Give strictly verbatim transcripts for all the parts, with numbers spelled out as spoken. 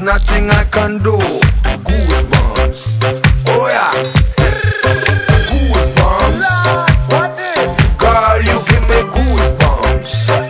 nothing I can do. Goosebumps. Oh yeah. Goosebumps. What is? Girl, you give me goosebumps.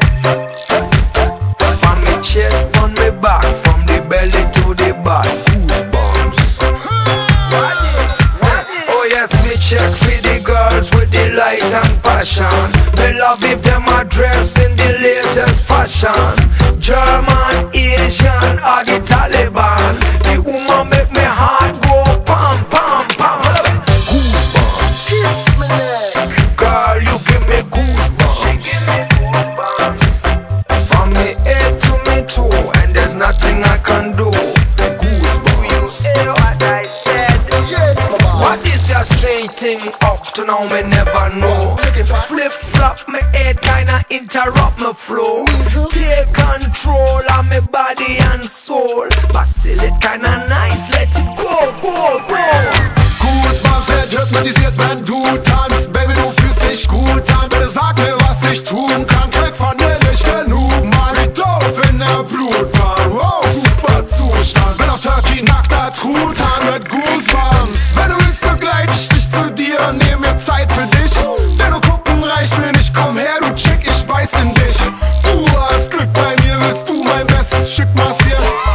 From me chest, on me back, from the belly to the back. Goosebumps. What is? What is? Oh yes, me check for the girls with the light and passion. Me love if them are dressed in the latest fashion. German, Asian, or the Taliban. The woman make me heart go pam pam pam. Goosebumps. Kiss me neck. Girl, you give me goosebumps. From me head to me toe, and there's nothing I can do. Goosebumps. Hear what I said? Yes, mama. What is your strange thing up to now me never know? Flip flop me head kinda interrupt my flow. Take control of me body and soul, but still it kinda nice, let it go, go, go. Goosebumps wird hypnotisiert, wenn du tanzt. Baby, du fühlst dich gut an. Bitte sag mir, was ich tun kann. Krieg von dir nicht genug, Mann. Wie dope in der Blutbahn. Wow, super Zustand. Bin auf Turkey nackt als Truthahn mit Goosebumps. Wenn du willst, begleite ich dich zu dir und nehm mir Zeit für dich. Denn nur gucken reicht mir nicht. Komm her, du Chick, ich beiß in dich. Du hast Glück, bei mir willst du mein bestes Stück massieren.